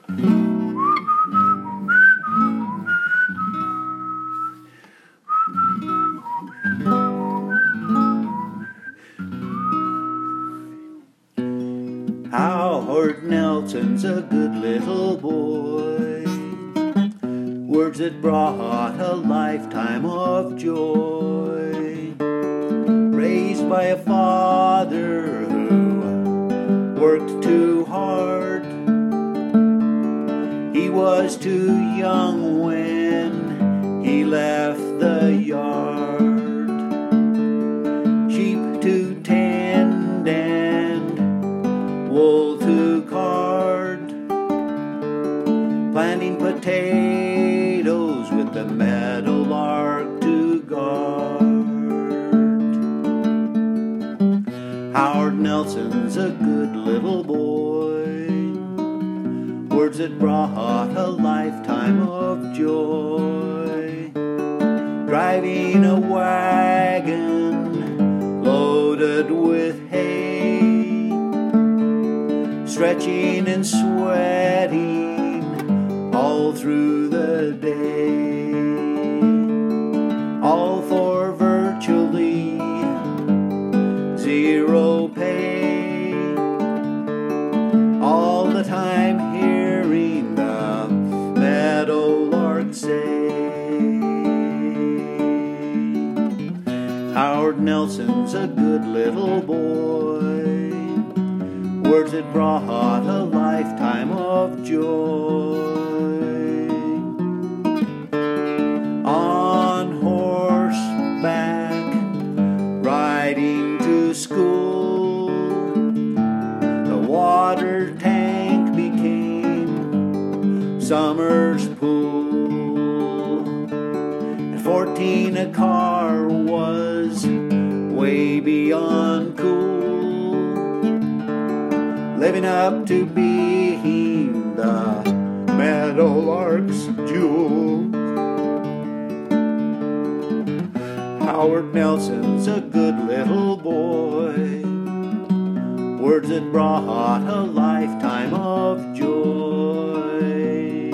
Howard Nelson's a good little boy. Words that brought a lifetime of joy. Raised by a father who worked too hard. He was too young when he left the yard. Sheep to tend and wool to card. Planting potatoes with the meadowlark to guard. Howard Nelson's a good little boy. Words that brought a lifetime of joy. Driving a wagon loaded with hay. Stretching and sweating all through the day. All for virtually zero pay. All the time hearing the meadowlark say. Howard Nelson's a good little boy. Words that brought a lifetime of joy. On horseback, riding to school, the water tank became summer's pool. At 14 a car was way beyond cool. Living up to being the meadowlark's jewel. Howard Nelson's a good little boy. Words that brought a lifetime of joy.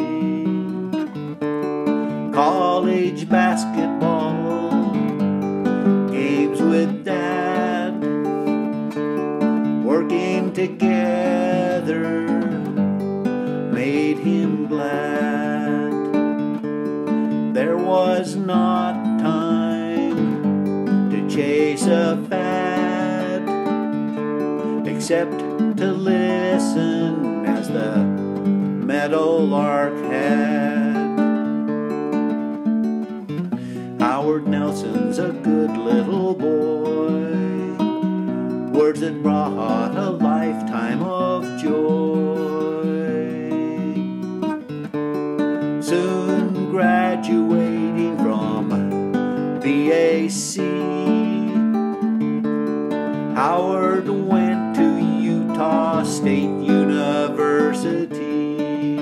College basketball, games with Dad, working together made him glad. There was not time to chase a fad, except to listen as the meadowlark had. Howard Nelson's a good little boy. Words that brought a lifetime of joy. Soon graduating from BAC, Howard went to Utah State University.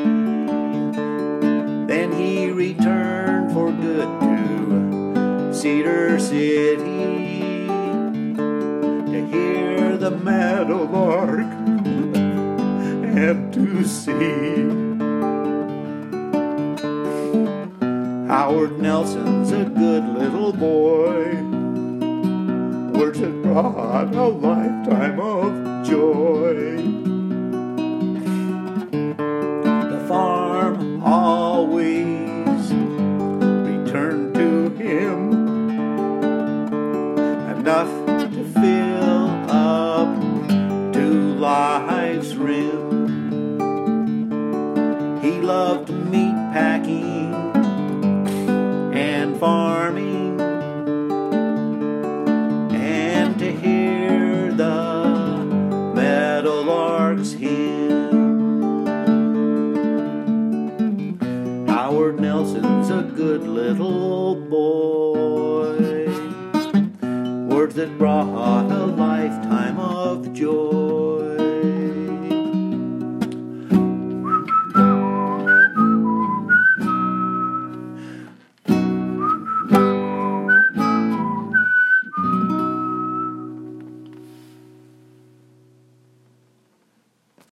Then he returned for good to Cedar City to hear the meadowlark and to see. Howard Nelson's a good little boy. Words that brought a lifetime of joy. The farm always returned to him enough to fill up to life's rim. He loved meat packing and farming, and to hear the meadowlark's hymn. Howard Nelson's a good little boy. Words that brought a lifetime of joy.